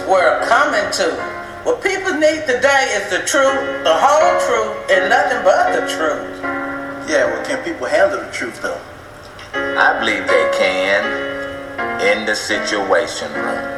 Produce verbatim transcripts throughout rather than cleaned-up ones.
world coming to? What people need today is the truth, the whole truth, and nothing but the truth. Yeah, well, can people handle the truth, though? I believe they can in the Situation Room.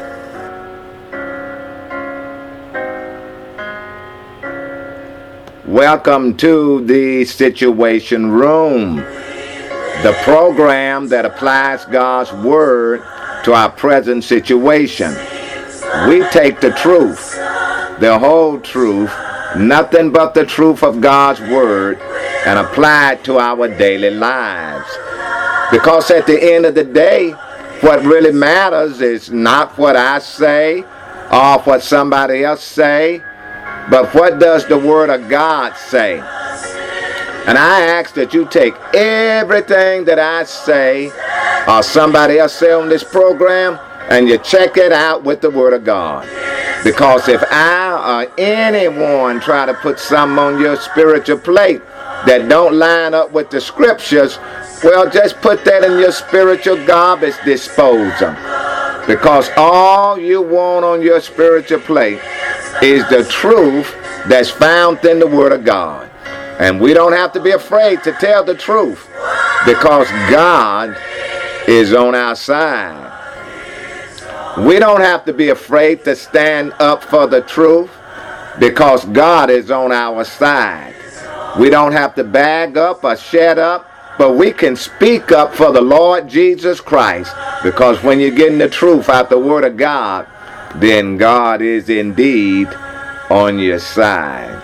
Welcome to the Situation Room, the program that applies God's Word to our present situation. We take the truth, the whole truth, nothing but the truth of God's Word, and apply it to our daily lives. Because at the end of the day, what really matters is not what I say or what somebody else say, but what does the Word of God say? And I ask that you take everything that I say or somebody else say on this program and you check it out with the Word of God. Because if I or anyone try to put something on your spiritual plate that don't line up with the Scriptures, well, just put that in your spiritual garbage disposal. Because all you want on your spiritual plate is the truth that's found in the Word of God. And we don't have to be afraid to tell the truth because God is on our side. We don't have to be afraid to stand up for the truth because God is on our side. We don't have to bag up or shut up, but we can speak up for the Lord Jesus Christ, because when you're getting the truth out the Word of God, then God is indeed on your side.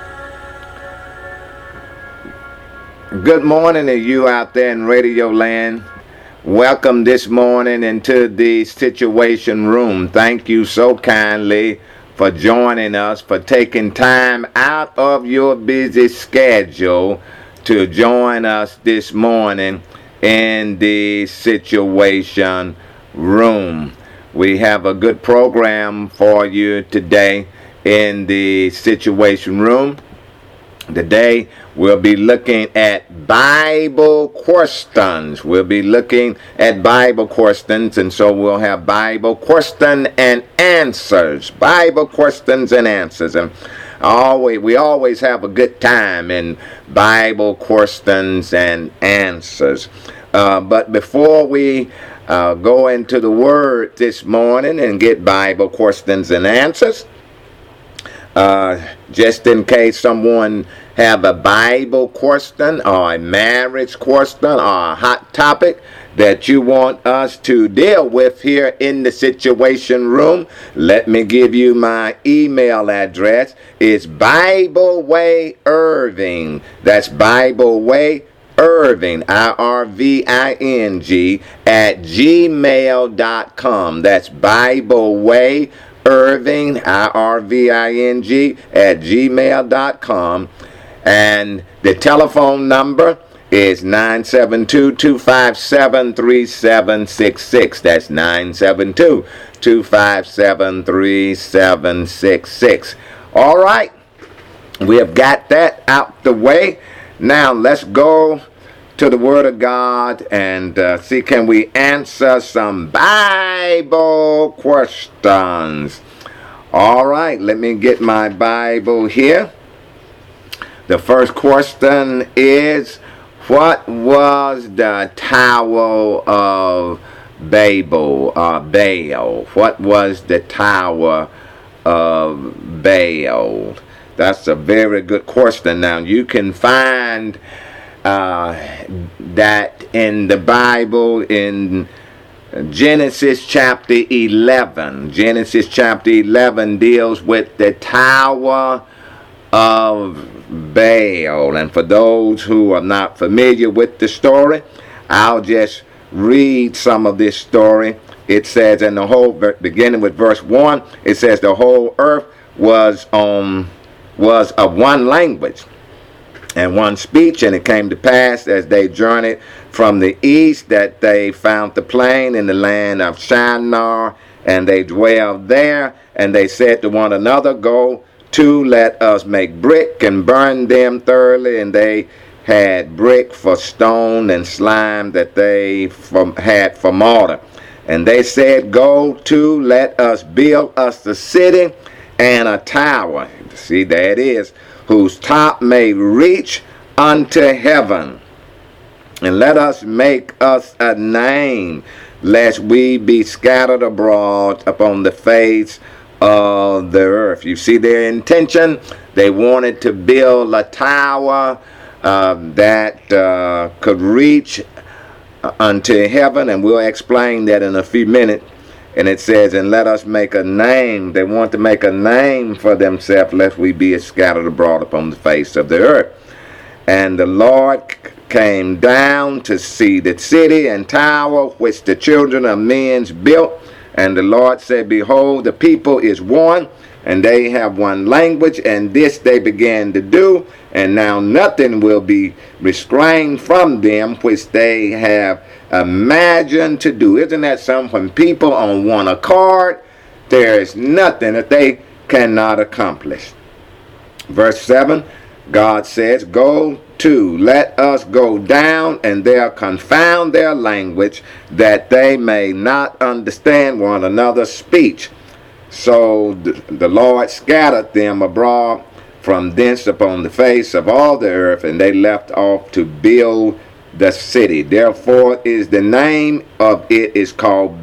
Good morning to you out there in Radio Land. Welcome this morning into the Situation Room. Thank you so kindly for joining us, for taking time out of your busy schedule to join us this morning in the Situation Room. We have a good program for you today in the Situation Room. Today we'll be looking at Bible questions. We'll be looking at Bible questions, and so we'll have Bible question and answers. Bible questions and answers. And always, we always have a good time in Bible questions and answers. Uh, but before we uh, go into the Word this morning and get Bible questions and answers, Uh, just in case someone have a Bible question or a marriage question or a hot topic that you want us to deal with here in the Situation Room, let me give you my email address. It's Bible Way Irving. That's Bible Way Irving, I R V I N G, at gmail dot com. That's Bible Way Irving, I R V I N G, at gmail dot com. And the telephone number is nine seven two, two five seven, three seven six six. That's nine seven two, two five seven, three seven six six. All right, we have got that out the way. Now let's go to the Word of God and uh, see, can we answer some Bible questions? All right, let me get my Bible here. The first question is, what was the Tower of Babel, uh, Baal? What was the Tower of Baal? That's a very good question. Now, you can find Uh, that in the Bible in Genesis chapter eleven. Genesis chapter eleven deals with the Tower of Baal. And for those who are not familiar with the story, I'll just read some of this story. It says in the whole, beginning with verse one, it says the whole earth was on was of one language and one speech, and it came to pass as they journeyed from the east that they found the plain in the land of Shinar, and they dwelled there, and they said to one another, Go to, let us make brick and burn them thoroughly. And they had brick for stone and slime that they from, had for mortar. And they said, go to, let us build us a city and a tower. See, there it is. Whose top may reach unto heaven. And let us make us a name, lest we be scattered abroad upon the face of the earth. You see their intention? They wanted to build a tower uh, that uh, could reach unto heaven, and we'll explain that in a few minutes. And it says, and let us make a name. They want to make a name for themselves, lest we be scattered abroad upon the face of the earth. And the Lord came down to see the city and tower which the children of men built. And the Lord said, behold, the people is one, and they have one language, and this they began to do. And now nothing will be restrained from them which they have imagined to do. Isn't that something? When people on one accord, there is nothing that they cannot accomplish. Verse seven, God says, go to, let us go down, and there confound their language, that they may not understand one another's speech. So the, the Lord scattered them abroad from thence upon the face of all the earth, and they left off to build the city. Therefore is the name of it is called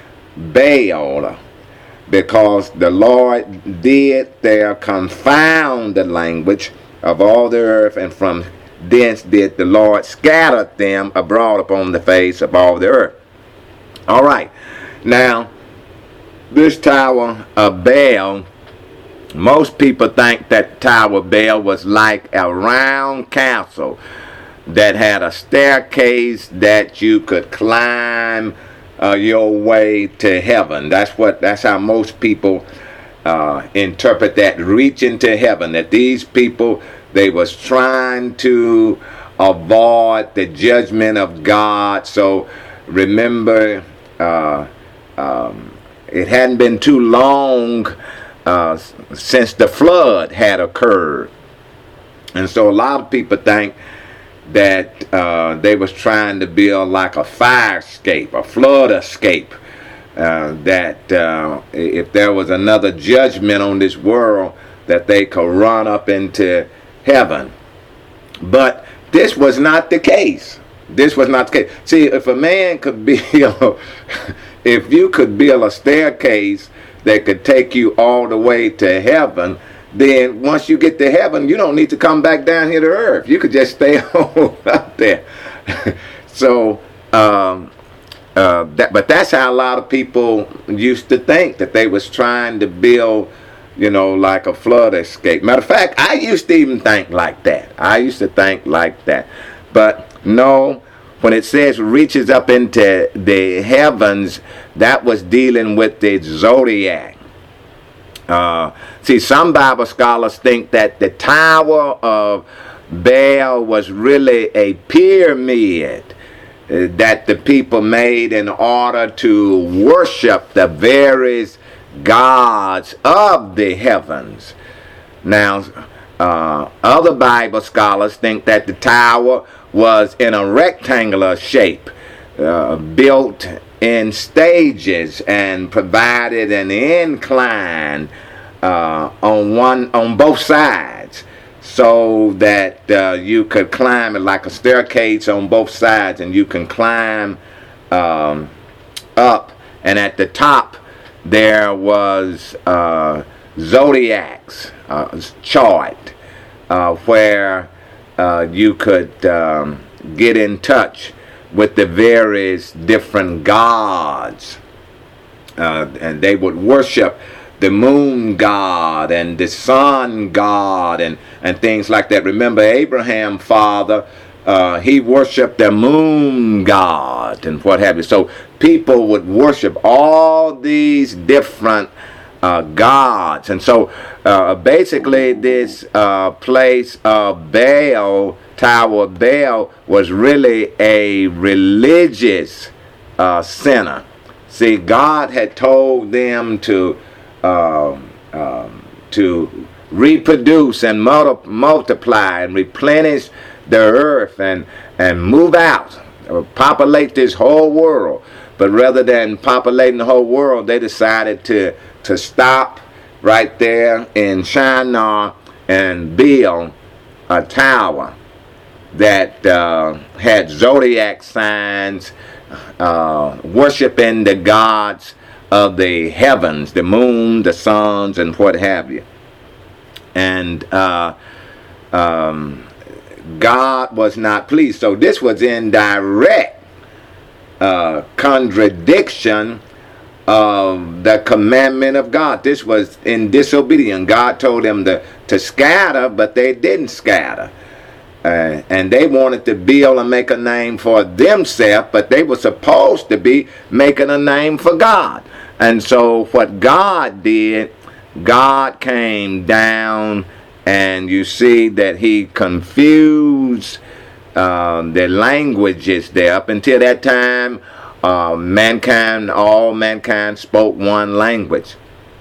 Baal, because the Lord did there confound the language of all the earth, and from thence did the Lord scatter them abroad upon the face of all the earth. All right. Now, this Tower of Baal, most people think that Tower of Baal was like a round castle that had a staircase that you could climb uh, your way to heaven. That's what. That's how most people uh, interpret that, reaching to heaven. That these people, they was trying to avoid the judgment of God. So remember, uh, um, it hadn't been too long uh, since the flood had occurred. And so a lot of people think that uh, they was trying to build like a fire escape, a flood escape. Uh, that uh, if there was another judgment on this world, that they could run up into heaven. But this was not the case. This was not the case. See, if a man could build, if you could build a staircase that could take you all the way to heaven, then once you get to heaven, you don't need to come back down here to earth. You could just stay on up there. So, um, uh, that, but that's how a lot of people used to think, that they was trying to build, you know, like a flood escape. Matter of fact, I used to even think like that. I used to think like that. But no, when it says reaches up into the heavens, that was dealing with the zodiac. Uh, see, some Bible scholars think that the Tower of Baal was really a pyramid uh, that the people made in order to worship the various gods of the heavens. Now, uh, other Bible scholars think that the tower was in a rectangular shape, uh, built in stages, and provided an incline uh, on one on both sides, so that uh, you could climb it like a staircase on both sides, and you can climb um, up. And at the top there was uh, zodiacs uh, chart uh, where uh, you could um, get in touch with the various different gods, uh, and they would worship the moon god and the sun god and and things like that. Remember, Abraham's father, uh, he worshiped the moon god and what have you. So people would worship all these different uh, gods, and so uh, basically this uh, place of Baal, Tower of Baal, was really a religious uh, center. See, God had told them to um, um, to reproduce and multi- multiply and replenish the earth and and move out, uh, populate this whole world. But rather than populating the whole world, they decided to, to stop right there in Shinar and build a tower that uh, had zodiac signs, uh, worshiping the gods of the heavens, the moon, the suns, and what have you. And uh, um, God was not pleased. So this was in direct uh, contradiction of the commandment of God. This was in disobedience. God told them to, to scatter, but they didn't scatter. Uh, and they wanted to build and make a name for themselves, but they were supposed to be making a name for God. And so what God did, God came down, and you see that he confused uh, the languages there. Up until that time, uh, mankind, all mankind spoke one language.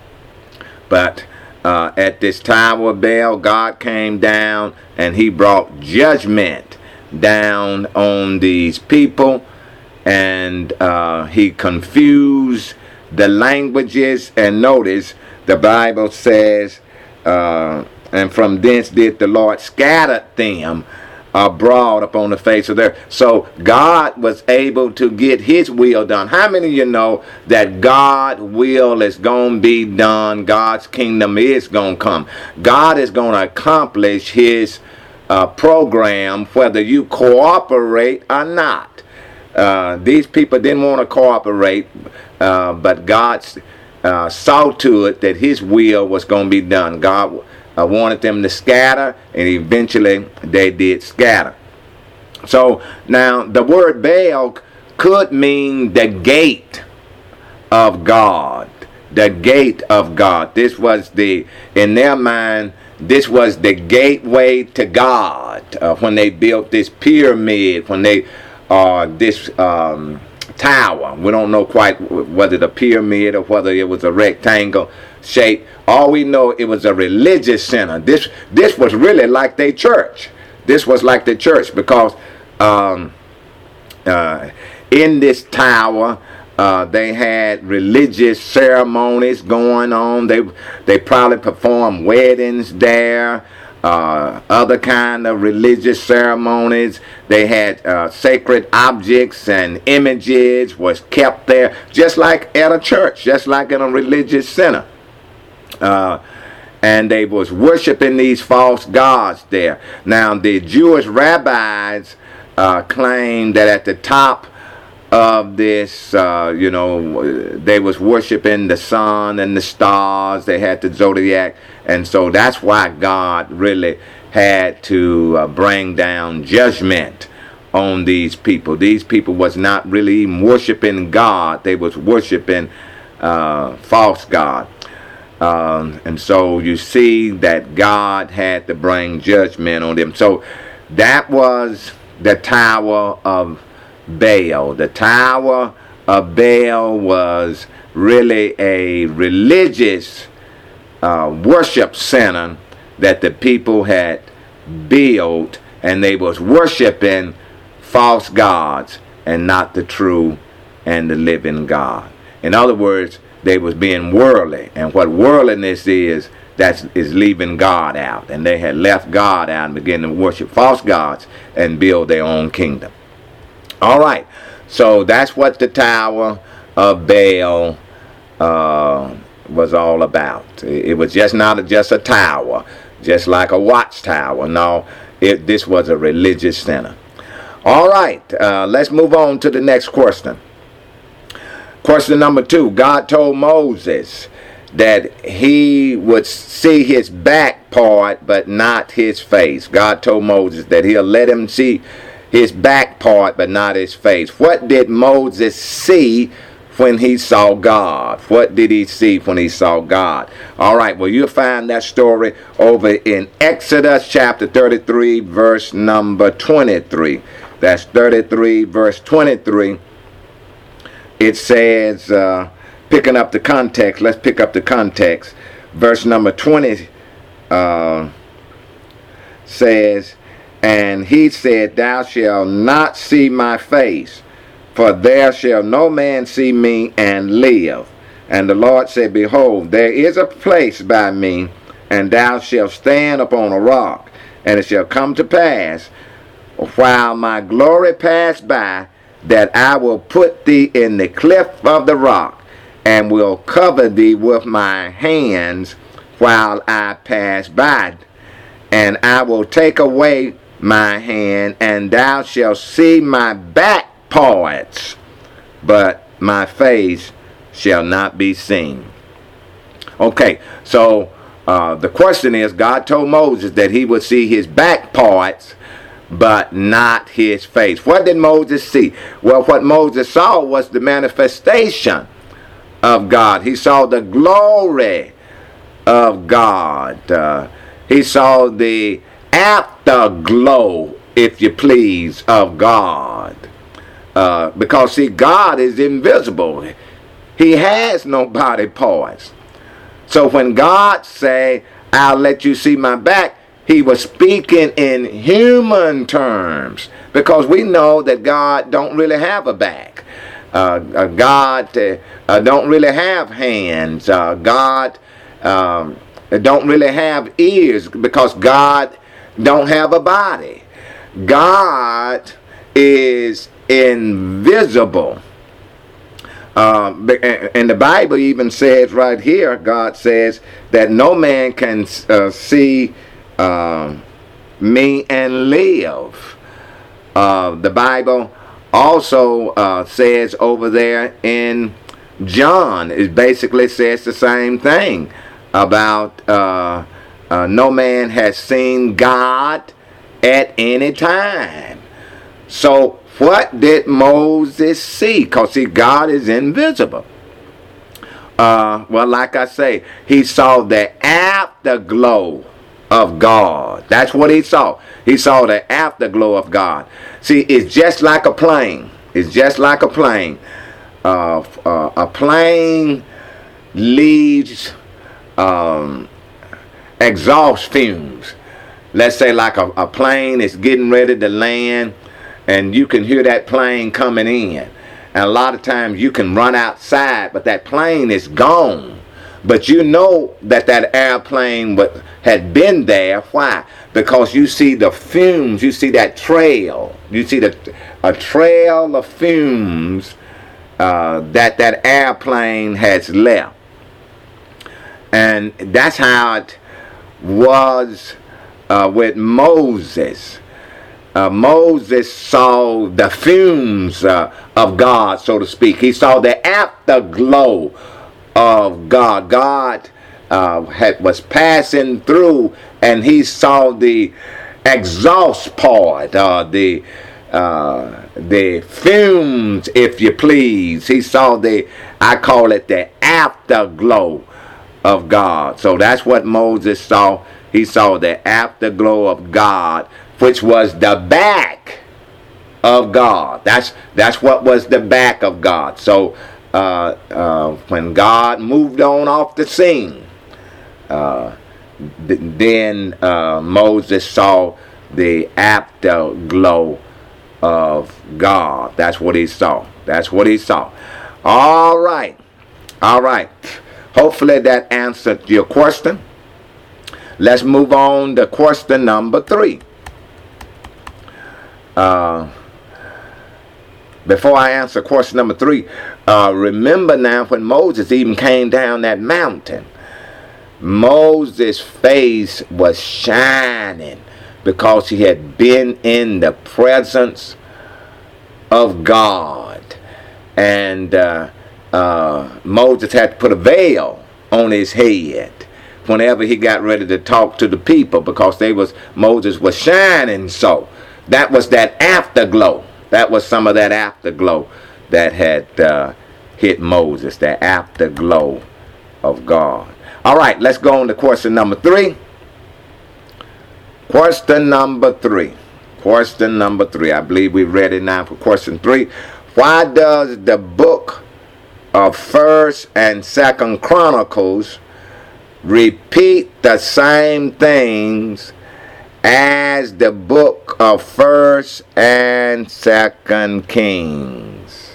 But uh, at this Tower of Babel, God came down and he brought judgment down on these people, and uh, he confused the languages. And notice the Bible says, uh, and from thence did the Lord scatter them abroad upon the face of the earth. So God was able to get his will done. How many of you know that God's will is going to be done? God's kingdom is going to come. God is going to accomplish his uh, program whether you cooperate or not. Uh, these people didn't want to cooperate, uh, but God uh, saw to it that his will was going to be done. God uh, wanted them to scatter, and eventually they did scatter. So now the word Baal could mean the gate of God. The gate of God. This was the, in their mind, this was the gateway to God. Uh, when they built this pyramid, when they uh, this um, tower. We don't know quite whether the pyramid or whether it was a rectangle shape. All we know, it was a religious center. This this was really like their church. This was like the church because um, uh, in this tower, uh, they had religious ceremonies going on. They they probably performed weddings there. Uh, other kind of religious ceremonies. They had uh, sacred objects and images was kept there, just like at a church, just like in a religious center. Uh, and they was worshiping these false gods there. Now the Jewish rabbis uh, claimed that at the top of this, uh, you know, they was worshiping the sun and the stars. They had the zodiac, and so that's why God really had to uh, bring down judgment on these people. These people was not really even worshiping God. They was worshiping uh, false God. Um, and so you see that God had to bring judgment on them. So that was the Tower of Baal. The Tower of Baal was really a religious uh, worship center that the people had built, and they was worshiping false gods and not the true and the living God. In other words, they was being worldly, and what worldliness is, that is leaving God out, and they had left God out and began to worship false gods and build their own kingdom. All right, so that's what the Tower of Baal uh, was all about. It was just not a, just a tower, just like a watchtower. No, it, this was a religious center. All right, uh, let's move on to the next question. Question number two. God told Moses that he would see his back part, but not his face. God told Moses that he'll let him see his back part, but not his face. What did Moses see when he saw God? What did he see when he saw God? All right, well, you'll find that story over in Exodus chapter thirty-three, verse number twenty-three. That's thirty-three, verse twenty-three. It says, uh, picking up the context, let's pick up the context. Verse number twenty uh, says, and he said, thou shalt not see my face, for there shall no man see me and live. And the Lord said, Behold, there is a place by me, and thou shalt stand upon a rock. And it shall come to pass, while my glory pass by, that I will put thee in the cleft of the rock, and will cover thee with my hands while I pass by. And I will take away my hand, and thou shalt see my back parts, but my face shall not be seen. Okay, so uh, the question is, God told Moses that he would see his back parts, but not his face. What did Moses see? Well, what Moses saw was the manifestation of God. He saw the glory of God. Uh, he saw the afterglow, if you please, of God. Uh, because, see, God is invisible. He has no body parts. So when God say, I'll let you see my back, he was speaking in human terms, because we know that God don't really have a back. Uh, uh, God uh, uh, don't really have hands. Uh, God um, don't really have ears, because God don't have a body. God is invisible. Uh, and the Bible even says right here, God says that no man can uh, see uh, me and live. Uh, the Bible also uh, says over there in John, it basically says the same thing about uh, uh, no man has seen God at any time. So what did Moses see? Because, see, God is invisible. Uh, well, like I say, he saw the afterglow of God. That's what he saw. He saw the afterglow of God. See, it's just like a plane. It's just like a plane. Uh, uh, a plane leaves um, exhaust fumes. Let's say like a, a plane is getting ready to land, and you can hear that plane coming in. And a lot of times you can run outside, but that plane is gone. But you know that that airplane had been there. Why? Because you see the fumes. You see that trail. You see the, a trail of fumes uh, that that airplane has left. And that's how it was uh, with Moses. Uh, Moses saw the fumes uh, of God, so to speak. He saw the afterglow of God. God uh, had, was passing through, and he saw the exhaust part, uh, the uh, the fumes, if you please. He saw the, I call it the afterglow of God. So that's what Moses saw. He saw the afterglow of God, which was the back of God. That's that's what was the back of God. So uh, uh, when God moved on off the scene, uh, th then uh, Moses saw the afterglow of God. That's what he saw. That's what he saw. All right. All right. Hopefully that answered your question. Let's move on to question number three. Uh, before I answer question number three, uh, remember now when Moses even came down that mountain, Moses' face was shining because he had been in the presence of God. And uh, uh, Moses had to put a veil on his head whenever he got ready to talk to the people, because they was Moses was shining so. That was that afterglow. That was some of that afterglow that had uh, hit Moses, the afterglow of God. All right, let's go on to question number three. Question number three. Question number three. I believe we're ready now for question three. Why does the book of First and Second Chronicles repeat the same things as the book of First and Second Kings?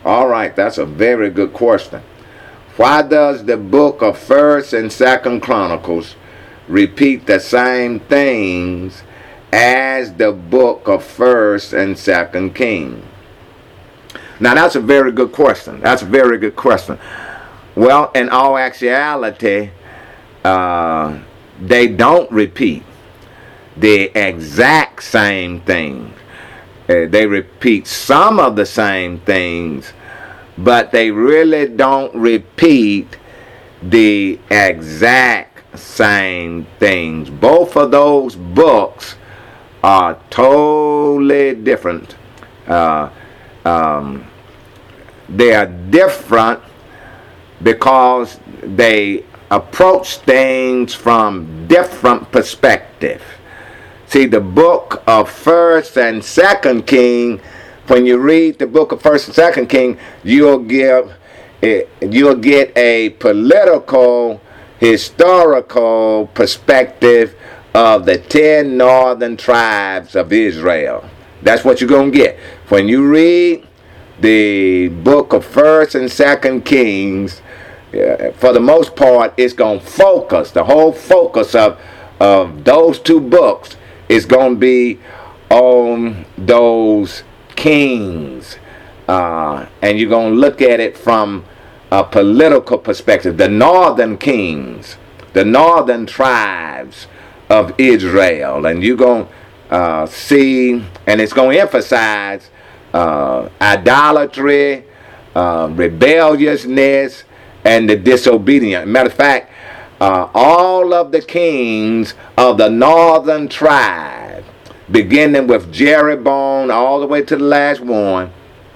All right, that's a very good question. Why does the book of First and Second Chronicles repeat the same things as the book of First and Second Kings? Now, that's a very good question. That's a very good question. Well, in all actuality, uh, they don't repeat the exact same things. Uh, they repeat some of the same things, but they really don't repeat the exact same things. Both of those books are totally different. Uh, um, they are different because they approach things from different perspectives. See, the book of First and Second King, when you read the book of First and Second King, you'll give it, you'll get a political, historical perspective of the ten northern tribes of Israel. That's what you're going to get. When you read the book of First and Second Kings, uh, for the most part, it's going to focus, the whole focus of, of those two books is going to be on those kings. Uh, and you're going to look at it from a political perspective. The northern kings, the northern tribes of Israel. And you're going to uh, see, and it's going to emphasize uh, idolatry, uh, rebelliousness, and the disobedient. Matter of fact, Uh, all of the kings of the northern tribe, beginning with Jeroboam all the way to the last one,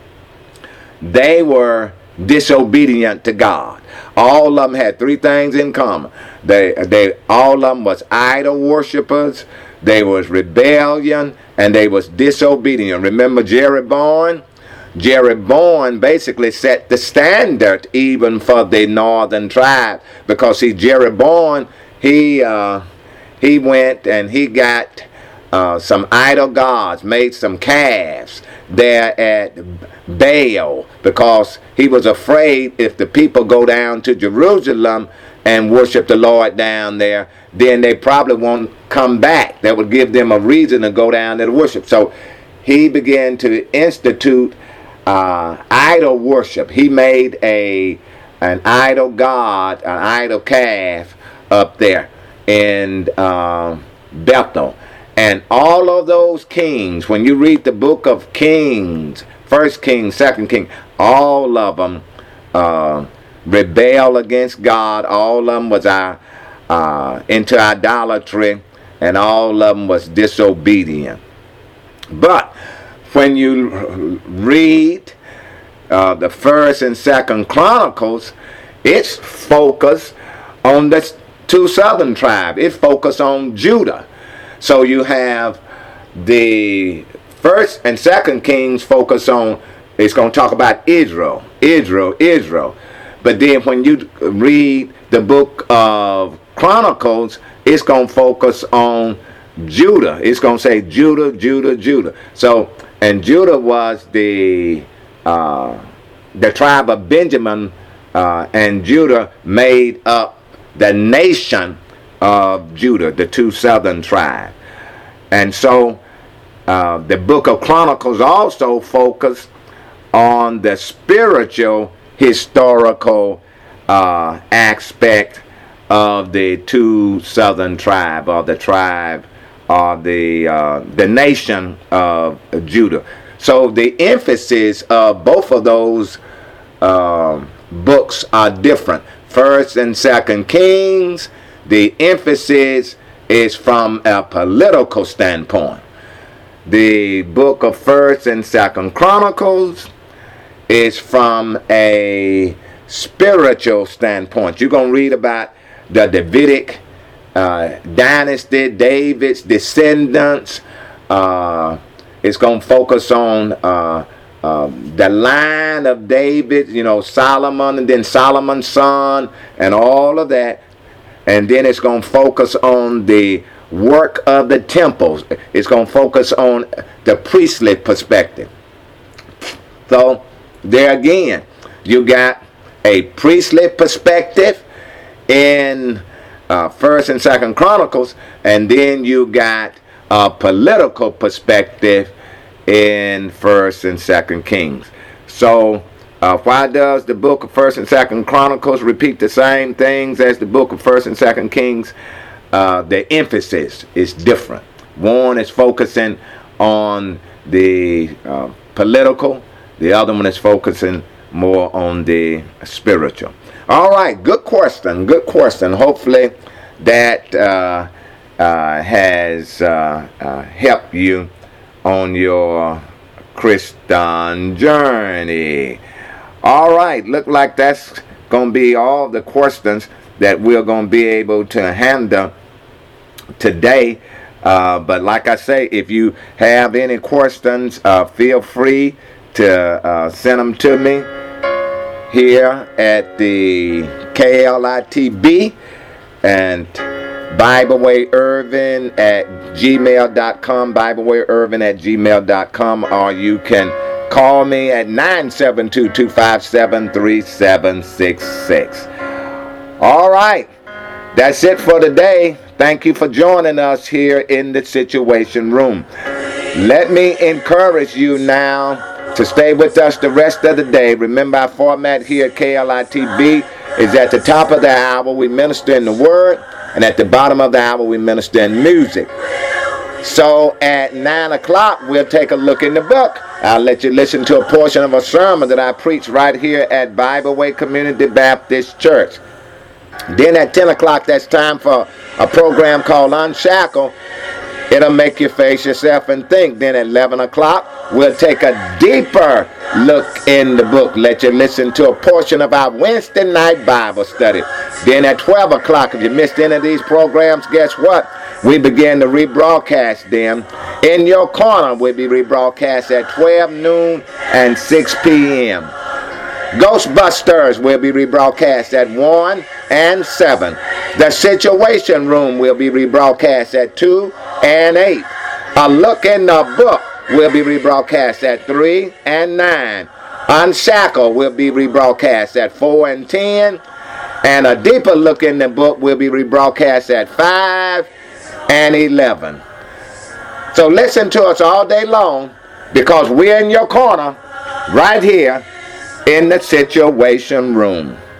they were disobedient to God. All of them had three things in common. They, they, all of them was idol worshipers, they was rebellion, and they was disobedient. Remember Jeroboam? Jeroboam basically set the standard even for the northern tribe, because see, Jeroboam, he uh, he went and he got uh, some idol gods, made some calves there at Baal, because he was afraid if the people go down to Jerusalem and worship the Lord down there, then they probably won't come back. That would give them a reason to go down there to worship. So he began to institute Uh, idol worship. He made a an idol god, an idol calf up there in uh, Bethel. And all of those kings, when you read the book of Kings, First King, Second King, all of them uh, rebel against God. All of them was uh, uh, into idolatry, and all of them was disobedient. But when you read uh, the First and Second Chronicles, it's focused on the two southern tribes. It's focused on Judah. So you have the First and Second Kings focus on, it's going to talk about Israel, Israel, Israel. But then when you read the book of Chronicles, it's going to focus on Judah. It's going to say Judah, Judah, Judah. So, and Judah was the uh, the tribe of Benjamin, uh, and Judah made up the nation of Judah, the two southern tribes. And so uh, the book of Chronicles also focused on the spiritual, historical uh, aspect of the two southern tribes, or the tribe, or the uh, the nation of Judah. So the emphasis of both of those uh, books are different. First and Second Kings, the emphasis is from a political standpoint. The book of First and Second Chronicles is from a spiritual standpoint. You're going to read about the Davidic uh, dynasty, David's descendants. Uh, it's going to focus on uh, uh, the line of David, you know, Solomon, and then Solomon's son, and all of that. And then it's going to focus on the work of the temples. It's going to focus on the priestly perspective. So there again, you got a priestly perspective in uh, First and Second Chronicles, and then you got a political perspective in First and Second Kings. So uh, why does the book of First and Second Chronicles repeat the same things as the book of First and Second Kings? Uh, the emphasis is different. One is focusing on the uh, political, the other one is focusing more on the spiritual. All right, good question, good question. Hopefully that uh, uh, has uh, uh, helped you on your Christian journey. All right, look like that's going to be all the questions that we're going to be able to handle today. Uh, but like I say, if you have any questions, uh, feel free to uh, send them to me here at the K L I T B and Bible Way Irvin at gmail dot com, Bible Way Irvin at gmail dot com, or you can call me at nine seven two, two five seven, three seven six six. All right, that's it for today. Thank you for joining us here in the Situation Room. Let me encourage you now to stay with us the rest of the day. Remember, our format here at K L I T B is at the top of the hour we minister in the Word, and at the bottom of the hour we minister in music. So at nine o'clock we'll take a look in the book. I'll let you listen to a portion of a sermon that I preach right here at Bible Way Community Baptist Church. Then at ten o'clock, that's time for a program called Unshackle. It'll make you face yourself and think. Then at eleven o'clock, we'll take a deeper look in the book. Let you listen to a portion of our Wednesday night Bible study. Then at twelve o'clock, if you missed any of these programs, guess what? We begin to rebroadcast them. In Your Corner will be rebroadcast at twelve noon and six p.m. Ghostbusters will be rebroadcast at one and seven. The Situation Room will be rebroadcast at two and eight. A Look in the Book will be rebroadcast at three and nine. Unshackle will be rebroadcast at four and ten. And A Deeper Look in the Book will be rebroadcast at five and eleven. So listen to us all day long, because we're in your corner right here in the Situation Room.